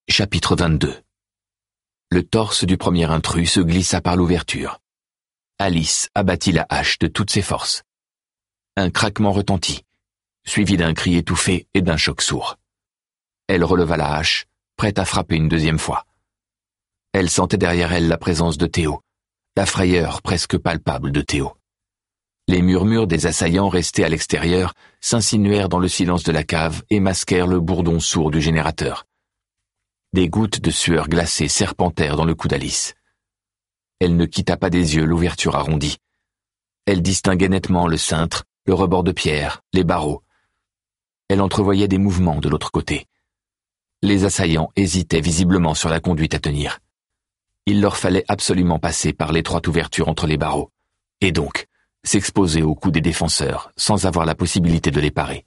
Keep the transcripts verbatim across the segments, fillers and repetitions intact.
Chapitre vingt-deux. Le torse du premier intrus se glissa par l'ouverture. Alice abattit la hache de toutes ses forces. Un craquement retentit, suivi d'un cri étouffé et d'un choc sourd. Elle releva la hache, prête à frapper une deuxième fois. Elle sentait derrière elle la présence de Théo, la frayeur presque palpable de Théo. Les murmures des assaillants restés à l'extérieur s'insinuèrent dans le silence de la cave et masquèrent le bourdon sourd du générateur. Des gouttes de sueur glacée serpentèrent dans le cou d'Alice. Elle ne quitta pas des yeux l'ouverture arrondie. Elle distinguait nettement le cintre, le rebord de pierre, les barreaux. Elle entrevoyait des mouvements de l'autre côté. Les assaillants hésitaient visiblement sur la conduite à tenir. Il leur fallait absolument passer par l'étroite ouverture entre les barreaux, et donc s'exposer aux coups des défenseurs sans avoir la possibilité de les parer.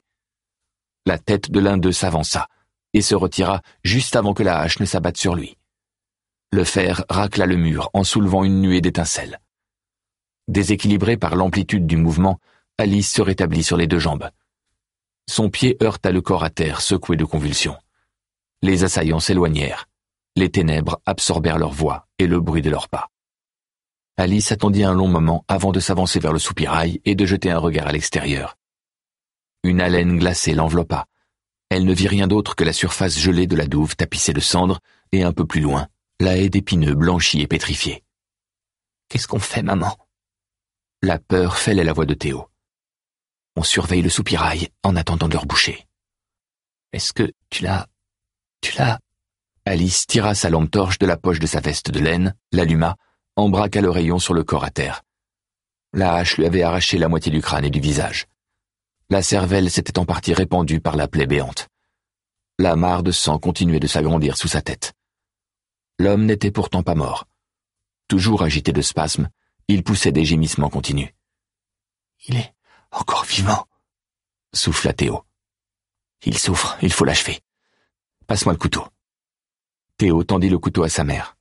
La tête de l'un d'eux s'avança et se retira juste avant que la hache ne s'abatte sur lui. Le fer racla le mur en soulevant une nuée d'étincelles. Déséquilibrée par l'amplitude du mouvement, Alice se rétablit sur les deux jambes. Son pied heurta le corps à terre secoué de convulsions. Les assaillants s'éloignèrent. Les ténèbres absorbèrent leur voix et le bruit de leurs pas. Alice attendit un long moment avant de s'avancer vers le soupirail et de jeter un regard à l'extérieur. Une haleine glacée l'enveloppa. Elle ne vit rien d'autre que la surface gelée de la douve tapissée de cendres et un peu plus loin, la haie d'épineux blanchie et pétrifiée. « Qu'est-ce qu'on fait, maman ?» La peur fêlait la voix de Théo. « On surveille le soupirail en attendant de leur boucher. »« Est-ce que tu l'as... tu l'as... » Alice tira sa lampe torche de la poche de sa veste de laine, l'alluma, embraqua le rayon sur le corps à terre. La hache lui avait arraché la moitié du crâne et du visage. La cervelle s'était en partie répandue par la plaie béante. La mare de sang continuait de s'agrandir sous sa tête. L'homme n'était pourtant pas mort. Toujours agité de spasmes, il poussait des gémissements continus. « Il est encore vivant !» souffla Théo. « Il souffre, il faut l'achever. Passe-moi le couteau. » Théo tendit le couteau à sa mère.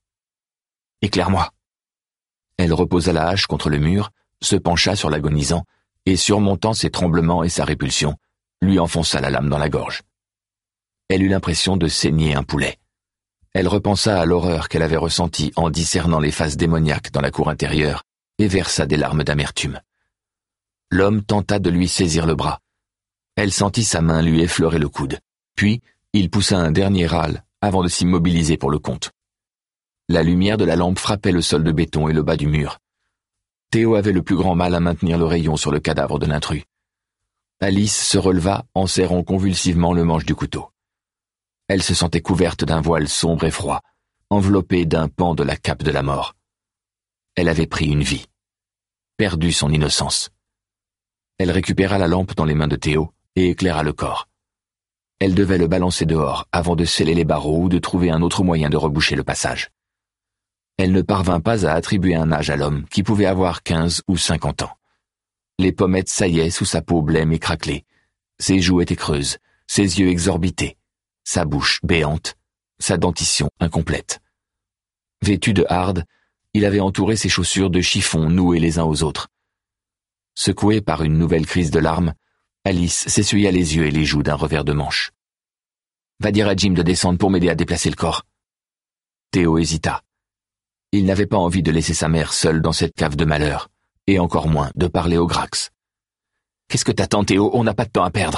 « Éclaire-moi !» Elle reposa la hache contre le mur, se pencha sur l'agonisant, et surmontant ses tremblements et sa répulsion, lui enfonça la lame dans la gorge. Elle eut l'impression de saigner un poulet. Elle repensa à l'horreur qu'elle avait ressentie en discernant les faces démoniaques dans la cour intérieure et versa des larmes d'amertume. L'homme tenta de lui saisir le bras. Elle sentit sa main lui effleurer le coude, puis il poussa un dernier râle avant de s'immobiliser pour le compte. La lumière de la lampe frappait le sol de béton et le bas du mur. Théo avait le plus grand mal à maintenir le rayon sur le cadavre de l'intrus. Alice se releva en serrant convulsivement le manche du couteau. Elle se sentait couverte d'un voile sombre et froid, enveloppée d'un pan de la cape de la mort. Elle avait pris une vie, perdu son innocence. Elle récupéra la lampe dans les mains de Théo et éclaira le corps. Elle devait le balancer dehors avant de sceller les barreaux ou de trouver un autre moyen de reboucher le passage. Elle ne parvint pas à attribuer un âge à l'homme qui pouvait avoir quinze ou cinquante ans. Les pommettes saillaient sous sa peau blême et craquelée. Ses joues étaient creuses, ses yeux exorbités, sa bouche béante, sa dentition incomplète. Vêtu de hardes, il avait entouré ses chaussures de chiffon noués les uns aux autres. Secouée par une nouvelle crise de larmes, Alice s'essuya les yeux et les joues d'un revers de manche. « Va dire à Jim de descendre pour m'aider à déplacer le corps. » Théo hésita. Il n'avait pas envie de laisser sa mère seule dans cette cave de malheur, et encore moins de parler au Grax. « Qu'est-ce que t'attends, Théo? On n'a pas de temps à perdre. »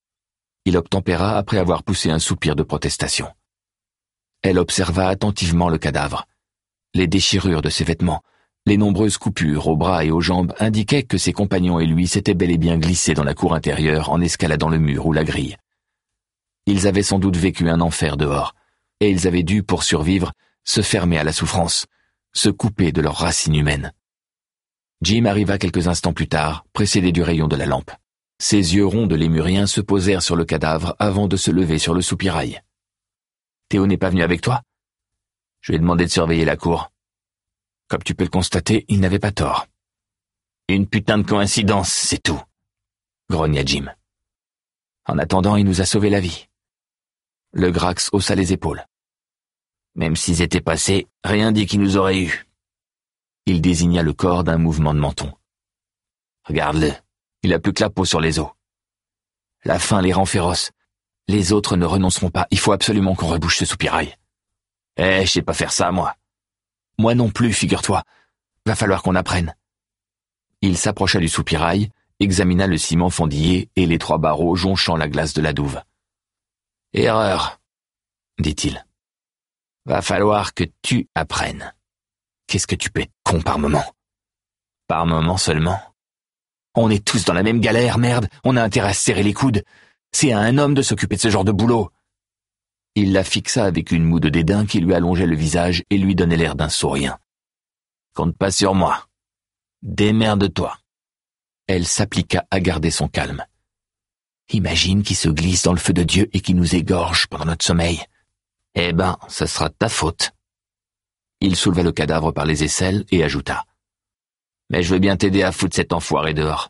Il obtempéra après avoir poussé un soupir de protestation. Elle observa attentivement le cadavre. Les déchirures de ses vêtements, les nombreuses coupures aux bras et aux jambes indiquaient que ses compagnons et lui s'étaient bel et bien glissés dans la cour intérieure en escaladant le mur ou la grille. Ils avaient sans doute vécu un enfer dehors, et ils avaient dû, pour survivre, se fermer à la souffrance, se couper de leurs racines humaines. Jim arriva quelques instants plus tard, précédé du rayon de la lampe. Ses yeux ronds de lémurien se posèrent sur le cadavre avant de se lever sur le soupirail. « Théo n'est pas venu avec toi ? Je lui ai demandé de surveiller la cour. Comme tu peux le constater, il n'avait pas tort. Une putain de coïncidence, c'est tout, grogna Jim. En attendant, il nous a sauvé la vie. Le Grax haussa les épaules. Même s'ils étaient passés, rien dit qu'ils nous auraient eus. Il désigna le corps d'un mouvement de menton. Regarde-le, il a plus que la peau sur les os. La faim les rend féroces. Les autres ne renonceront pas, il faut absolument qu'on rebouche ce soupirail. Eh, je sais pas faire ça, moi. Moi non plus, figure-toi. Va falloir qu'on apprenne. Il s'approcha du soupirail, examina le ciment fendillé et les trois barreaux jonchant la glace de la douve. Erreur, dit-il. Va falloir que tu apprennes. Qu'est-ce que tu peux être con par moment? Par moment seulement. On est tous dans la même galère, merde, on a intérêt à se serrer les coudes. C'est à un homme de s'occuper de ce genre de boulot. Il la fixa avec une moue de dédain qui lui allongeait le visage et lui donnait l'air d'un sourire. Compte pas sur moi. Démerde-toi. Elle s'appliqua à garder son calme. Imagine qu'il se glisse dans le feu de Dieu et qu'il nous égorge pendant notre sommeil. Eh ben, ça sera de ta faute. Il souleva le cadavre par les aisselles et ajouta. Mais je veux bien t'aider à foutre cet enfoiré dehors.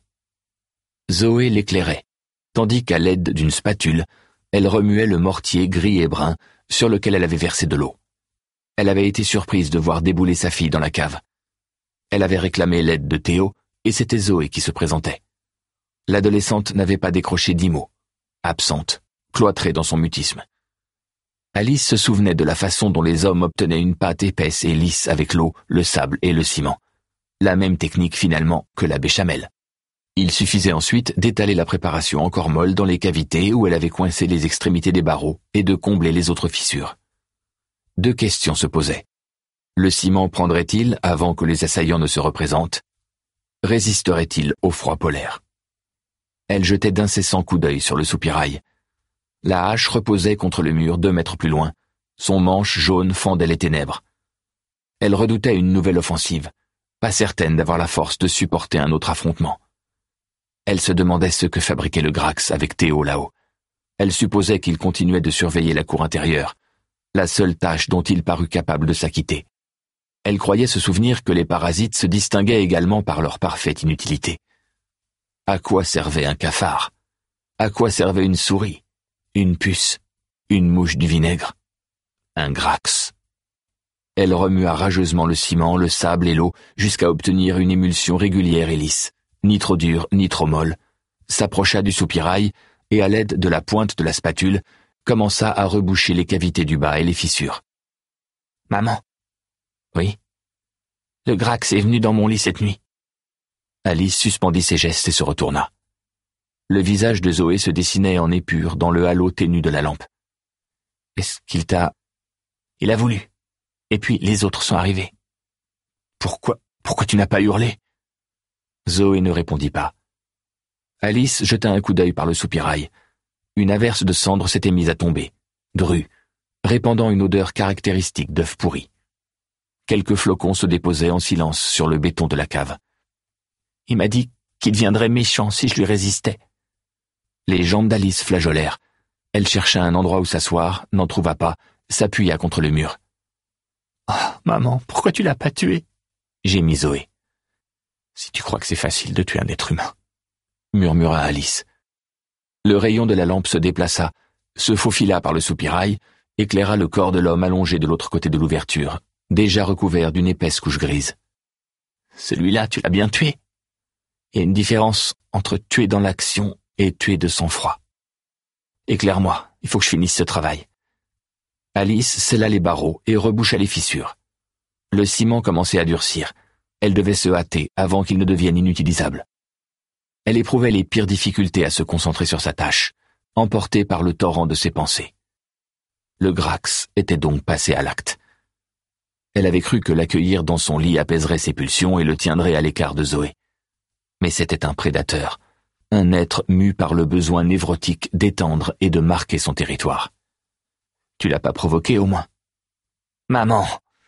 Zoé l'éclairait, tandis qu'à l'aide d'une spatule, elle remuait le mortier gris et brun sur lequel elle avait versé de l'eau. Elle avait été surprise de voir débouler sa fille dans la cave. Elle avait réclamé l'aide de Théo, et c'était Zoé qui se présentait. L'adolescente n'avait pas décroché dix mots, absente, cloîtrée dans son mutisme. Alice se souvenait de la façon dont les hommes obtenaient une pâte épaisse et lisse avec l'eau, le sable et le ciment. La même technique finalement que la béchamel. Il suffisait ensuite d'étaler la préparation encore molle dans les cavités où elle avait coincé les extrémités des barreaux et de combler les autres fissures. Deux questions se posaient. Le ciment prendrait-il avant que les assaillants ne se représentent? Résisterait-il au froid polaire? Elle jetait d'incessants coups d'œil sur le soupirail. La hache reposait contre le mur deux mètres plus loin. Son manche jaune fendait les ténèbres. Elle redoutait une nouvelle offensive, pas certaine d'avoir la force de supporter un autre affrontement. Elle se demandait ce que fabriquait le Grax avec Théo là-haut. Elle supposait qu'il continuait de surveiller la cour intérieure, la seule tâche dont il parut capable de s'acquitter. Elle croyait se souvenir que les parasites se distinguaient également par leur parfaite inutilité. À quoi servait un cafard? À quoi servait une souris? Une puce? Une mouche du vinaigre? Un Grax? Elle remua rageusement le ciment, le sable et l'eau jusqu'à obtenir une émulsion régulière et lisse, ni trop dure ni trop molle, s'approcha du soupirail et à l'aide de la pointe de la spatule, commença à reboucher les cavités du bas et les fissures. « Maman !»« Oui ?»« Le Grax est venu dans mon lit cette nuit. » Alice suspendit ses gestes et se retourna. Le visage de Zoé se dessinait en épure dans le halo ténu de la lampe. « Est-ce qu'il t'a... »« Il a voulu. Et puis les autres sont arrivés. »« Pourquoi, pourquoi tu n'as pas hurlé ?» Zoé ne répondit pas. Alice jeta un coup d'œil par le soupirail. Une averse de cendres s'était mise à tomber, drue, répandant une odeur caractéristique d'œufs pourris. Quelques flocons se déposaient en silence sur le béton de la cave. Il m'a dit qu'il deviendrait méchant si je lui résistais. Les jambes d'Alice flageolèrent. Elle chercha un endroit où s'asseoir, n'en trouva pas, s'appuya contre le mur. « Oh, maman, pourquoi tu l'as pas tué ?» gémit Zoé. « Si tu crois que c'est facile de tuer un être humain, » murmura Alice. Le rayon de la lampe se déplaça, se faufila par le soupirail, éclaira le corps de l'homme allongé de l'autre côté de l'ouverture, déjà recouvert d'une épaisse couche grise. « Celui-là, tu l'as bien tué. Il y a une différence entre tuer dans l'action et tuer de sang-froid. Éclaire-moi, il faut que je finisse ce travail. » Alice scella les barreaux et reboucha les fissures. Le ciment commençait à durcir. Elle devait se hâter avant qu'il ne devienne inutilisable. Elle éprouvait les pires difficultés à se concentrer sur sa tâche, emportée par le torrent de ses pensées. Le Grax était donc passé à l'acte. Elle avait cru que l'accueillir dans son lit apaiserait ses pulsions et le tiendrait à l'écart de Zoé. Mais c'était un prédateur, un être mu par le besoin névrotique d'étendre et de marquer son territoire. Tu l'as pas provoqué au moins? Maman!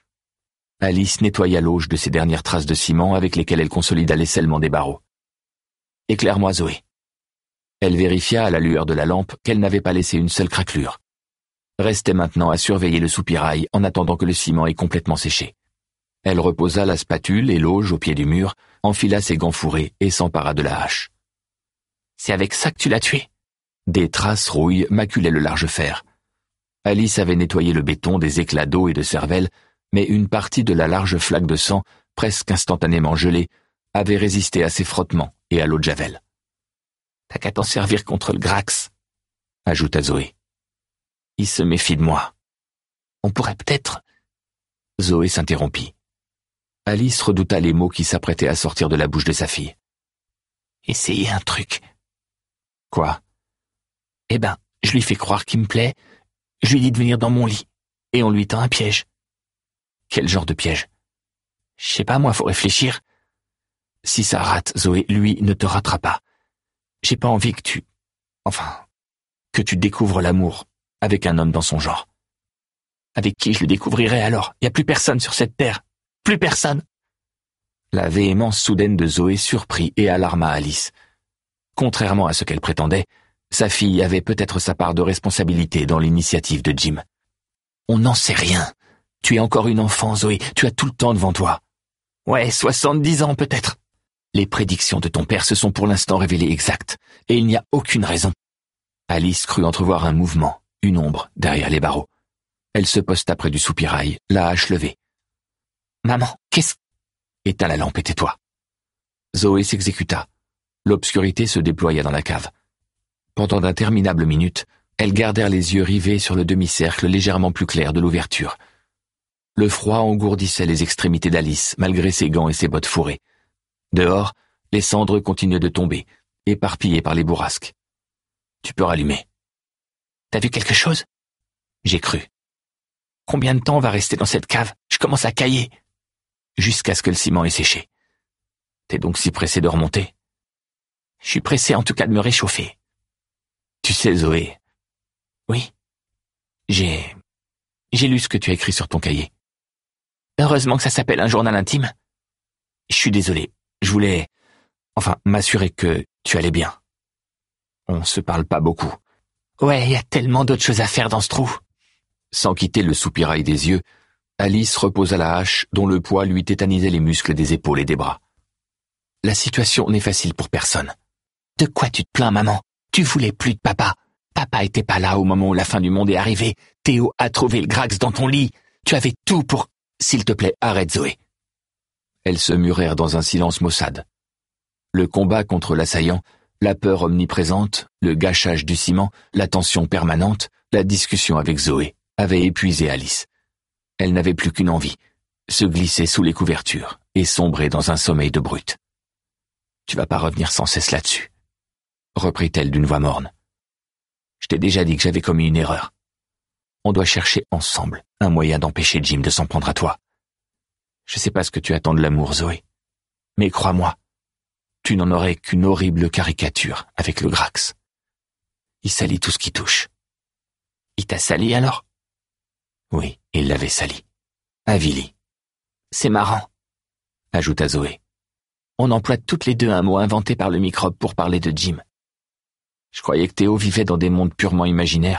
Alice nettoya l'auge de ses dernières traces de ciment avec lesquelles elle consolida l'aissellement des barreaux. Éclaire-moi, Zoé. Elle vérifia à la lueur de la lampe qu'elle n'avait pas laissé une seule craquelure. Restait maintenant à surveiller le soupirail en attendant que le ciment ait complètement séché. Elle reposa la spatule et l'auge au pied du mur, enfila ses gants fourrés et s'empara de la hache. C'est avec ça que tu l'as tué? Des traces rouilles maculaient le large fer. Alice avait nettoyé le béton des éclats d'eau et de cervelle, mais une partie de la large flaque de sang, presque instantanément gelée, avait résisté à ses frottements et à l'eau de javel. « T'as qu'à t'en servir contre le Grax, » ajouta Zoé. « Il se méfie de moi. On pourrait peut-être Zoé s'interrompit. Alice redouta les mots qui s'apprêtaient à sortir de la bouche de sa fille. Essayez un truc. Quoi? Eh ben, je lui fais croire qu'il me plaît, je lui dis de venir dans mon lit, et on lui tend un piège. Quel genre de piège? Je sais pas, moi, faut réfléchir. Si ça rate, Zoé, lui ne te ratera pas. J'ai pas envie que tu... Enfin, que tu découvres l'amour avec un homme dans son genre. Avec qui je le découvrirai alors? Y a plus personne sur cette terre. Plus personne. La véhémence soudaine de Zoé surprit et alarma Alice. Contrairement à ce qu'elle prétendait, sa fille avait peut-être sa part de responsabilité dans l'initiative de Jim. On n'en sait rien. Tu es encore une enfant, Zoé. Tu as tout le temps devant toi. Ouais, soixante-dix ans peut-être. Les prédictions de ton père se sont pour l'instant révélées exactes, et il n'y a aucune raison. Alice crut entrevoir un mouvement, une ombre, derrière les barreaux. Elle se posta près du soupirail, la hache levée. Maman, qu'est-ce... Éteins la lampe et tais-toi. Zoé s'exécuta. L'obscurité se déploya dans la cave. Pendant d'interminables minutes, elles gardèrent les yeux rivés sur le demi-cercle légèrement plus clair de l'ouverture. Le froid engourdissait les extrémités d'Alice, malgré ses gants et ses bottes fourrées. Dehors, les cendres continuaient de tomber, éparpillées par les bourrasques. Tu peux rallumer. T'as vu quelque chose? J'ai cru. Combien de temps on va rester dans cette cave? Je commence à cailler. Jusqu'à ce que le ciment ait séché. T'es donc si pressé de remonter? Je suis pressé en tout cas de me réchauffer. Tu sais, Zoé. Oui. J'ai... J'ai lu ce que tu as écrit sur ton cahier. Heureusement que ça s'appelle un journal intime. Je suis désolé. Je voulais... Enfin, m'assurer que tu allais bien. On se parle pas beaucoup. Ouais, il y a tellement d'autres choses à faire dans ce trou. Sans quitter le soupirail des yeux, Alice reposa la hache dont le poids lui tétanisait les muscles des épaules et des bras. La situation n'est facile pour personne. De quoi tu te plains, maman? Tu voulais plus de papa. Papa était pas là au moment où la fin du monde est arrivée. Théo a trouvé le Grax dans ton lit. Tu avais tout pour... S'il te plaît, arrête, Zoé. Elles se murèrent dans un silence maussade. Le combat contre l'assaillant, la peur omniprésente, le gâchage du ciment, la tension permanente, la discussion avec Zoé, avaient épuisé Alice. Elle n'avait plus qu'une envie, se glisser sous les couvertures et sombrer dans un sommeil de brute. « Tu vas pas revenir sans cesse là-dessus, » reprit-elle d'une voix morne. « Je t'ai déjà dit que j'avais commis une erreur. On doit chercher ensemble un moyen d'empêcher Jim de s'en prendre à toi. Je sais pas ce que tu attends de l'amour, Zoé, mais crois-moi, tu n'en aurais qu'une horrible caricature avec le Grax. Il salit tout ce qui touche. » Il t'a sali alors? Oui, il l'avait sali. Avili. C'est marrant, ajouta Zoé. On emploie toutes les deux un mot inventé par le microbe pour parler de Jim. Je croyais que Théo vivait dans des mondes purement imaginaires.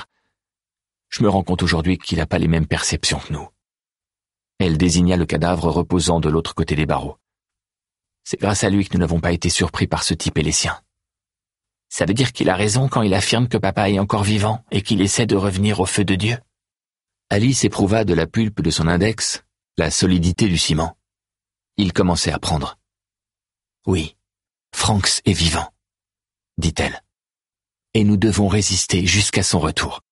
Je me rends compte aujourd'hui qu'il n'a pas les mêmes perceptions que nous. Elle désigna le cadavre reposant de l'autre côté des barreaux. C'est grâce à lui que nous n'avons pas été surpris par ce type et les siens. Ça veut dire qu'il a raison quand il affirme que papa est encore vivant et qu'il essaie de revenir au feu de Dieu. Alice éprouva de la pulpe de son index la solidité du ciment. Il commençait à prendre. Oui, Franks est vivant, dit-elle. Et nous devons résister jusqu'à son retour.